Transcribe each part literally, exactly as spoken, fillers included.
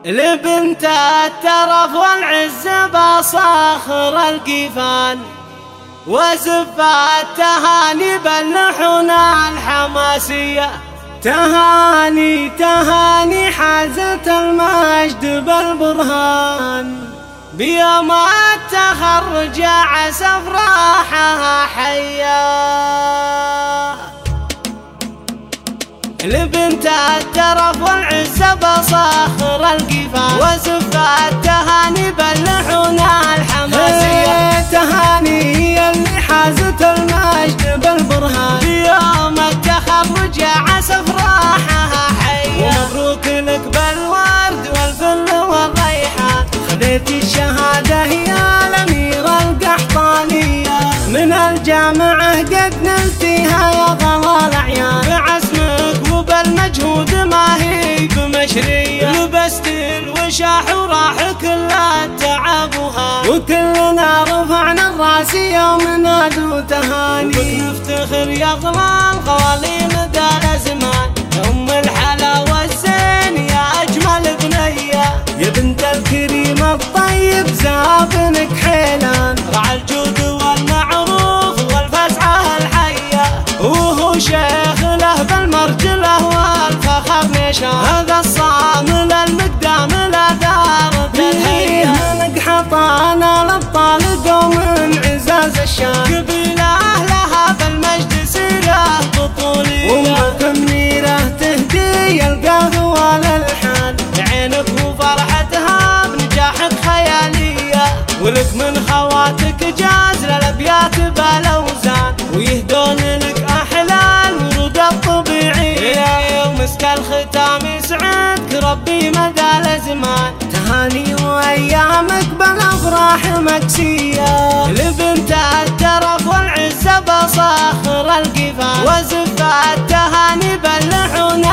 لبنت الترف والعز بصخر القيفان، وزف التهاني باللحون الحماسية. تهاني تهاني حازت المجد بالبرهان، بيوم التخرج عسى افراحها حيا. لبنت الترف والعز بصخر القيفان، وزف التهاني باللحون الحماسية. تهاني هي اللي حازت المجد بالبرهان، بيوم التخرج عسى افراحها حيا. ومبروك لك بالورد والفل والريحان، خذيتي الشهادة يا الأميرة القحطانية. من الجامعة قد نلتيها يا غلا الأعيان، بعزمك وبالمجهود ما هي بمشرية. لبست الوشاح وراح كل التعب وهان، وكلنا رفعنا الراس يوم نادوا تهاني. وبك نفتخر يا غلا القوالي مدى الأزمان، يا أم الحلا والزين يا أجمل بنية. يا بنت الكريم الطيب زابنك حيلان، رعى الجود والمعروف والفزعة الحية. وهو شيخ له بالمرجله والفخر نشان، هذا الصامل المقدام لا دار الهية. من قحطانا الأبطال قوم عزاز الشان، قبيلة لها بالمجد سيرة بطولية. ومعكم نيره تهدي القهوة للحان، عينك وفرحتها بنجاحك خيالية. ولك من خواتك جاز للأبيات بالاوزان، ويهدون لك أحلى الورود الطبيعية. ومسك الختام يسعدك ربي مدى الأزمان، تهاني وأيامك بالأفراح مكسية. لبنت الترف والعز بصخر القيفان، وزف التهاني باللحون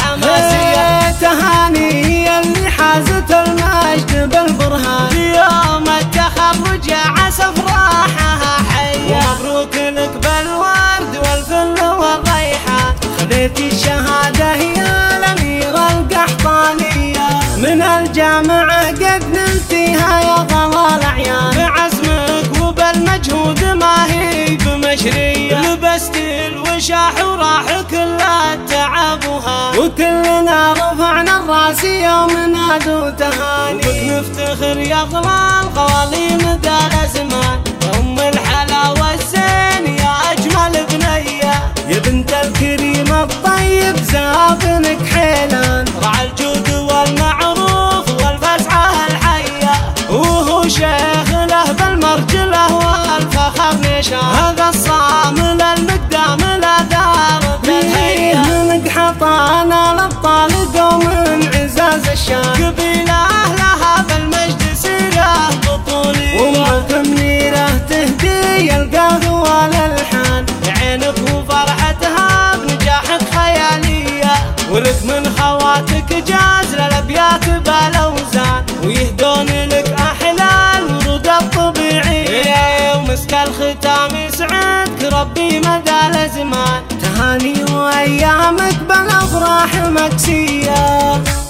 الحماسية. تهاني هي اللي حازت المجد بالبرهان، بيوم التخرج عسى افراحها حيا. ومبروك لك بالورد والفل والريحان، خذيتي الشهادة يا الأميرة القحطانية. من الجامعة قد نلتيها يا غلا الأعيان، بعزمك وبالمجهود ما هي بمشرية. لبست الوشاح وراح كل التعب وهان، وكلنا رفعنا الراس يوم نادوا تهاني. وبك نفتخر يا غلا القوالي مدى الأزمان، يا أم الحلا والزين يا أجمل بنية. يا بنت الكريم الطيب زابنك حيلان، رعى الجود والمعروف والفزعة الحية. وهو شيخ له بالمرجله والفخر نشان، هذا الصامل المقدام لا دار الهية. من قحطانا الأبطال قوم عزاز الشان، قبيلة لها بالمجد سيرة بطولية. ومعكم نيره تهدي القهوة للحان، عينك وفرحتها بنجاحك خيالية. ولك من خواتك جاز للأبيات بالاوزان، ويهدون لك أحلى الورود الطبيعية. ومسك الختام يسعدك ربي مدى الأزمان، تهاني وأيامك بالأفراح مكسية.